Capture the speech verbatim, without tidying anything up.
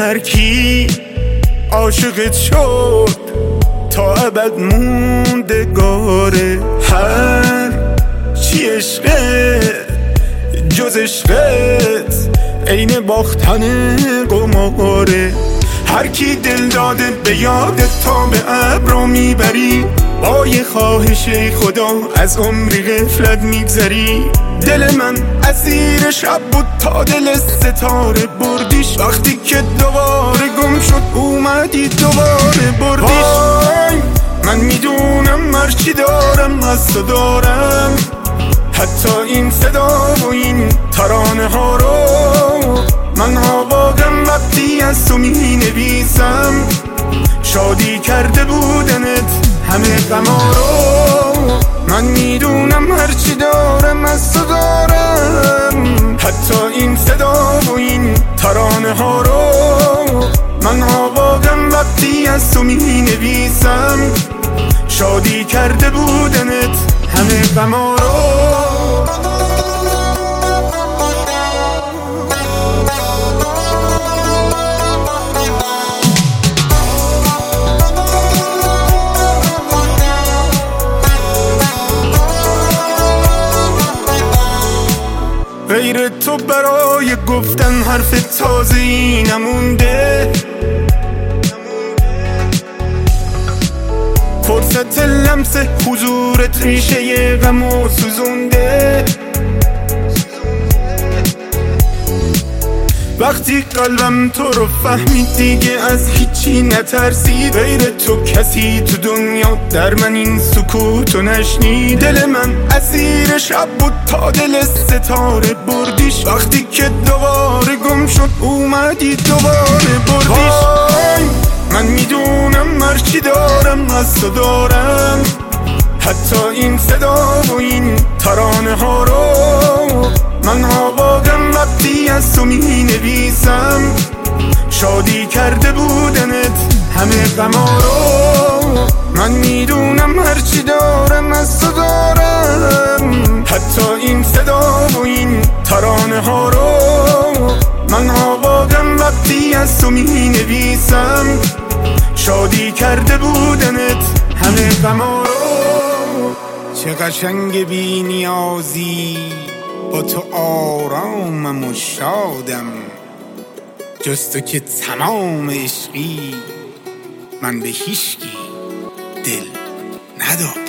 هر کی عاشقت شد تا ابد موندگاره. هر چی عشقه جز عشقت عین باختن قماره. هر کی دل داده به یادت تا به ابرو میبری، با یه خواهش خدا از عمری غفلت میگذری. دل من اسیر شب بود تا دل ستاره بردیش، وقتی که دوباره گم شد اومدی دوباره بردیش. وای من میدونم هرچی دارم از تو دارم، حتی این صدا و این ترانه ها رو. من آواگم وقتی از تو می نویسم، شادی کرده بودنت همه غما رو. من میدونم هرچی دارم از تو دارم، حتی این صدا و این ترانه ها رو. من آواگم وقتی از تو می نویسم، شادی کرده بودنت همه غما رو. غیر تو برای گفتن حرف تازه‌ای نمونده، فرصت لمس حضورت ریشه غمو سوزونده. وقتی قلبم تو رو فهمید دیگه از هیچی نترسید، غیر تو کسی تو دنیا در من این سکوتو نشنید. دل من اسیر شب بود تا دل ستاره بردیش، وقتی که دوباره گم شد اومدی دوباره بردیش. من میدونم هرچی دارم از تو دارم، حتی این صدا و این ترانه ها رو. من آواگم وقتی از تو می نویسم، شادی کرده بودنت همه غما رو. من میدونم هرچی دارم از تو دارم، حتی این صدا و این ترانه ها رو. من آواگم وقتی از تو می نویسم، شادی کرده بودنت همه غما رو. چه قشنگ بی نیازی، با تو آرامم و شادم، جز تو که تمام عشقی من به هیچکی دل ندادم.